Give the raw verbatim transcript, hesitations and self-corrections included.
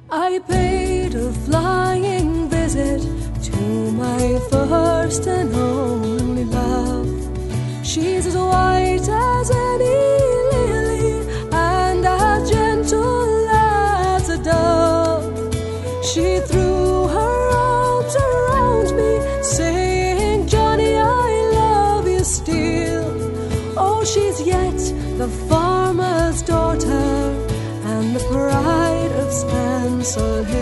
I paid a flying visit to my first and only love. She's as white as any lily and as gentle as a dove. She threw her arms around me, saying, "Johnny, I love you still." Oh, she's yet the farmer's daughter and the pride of Stansell Hill.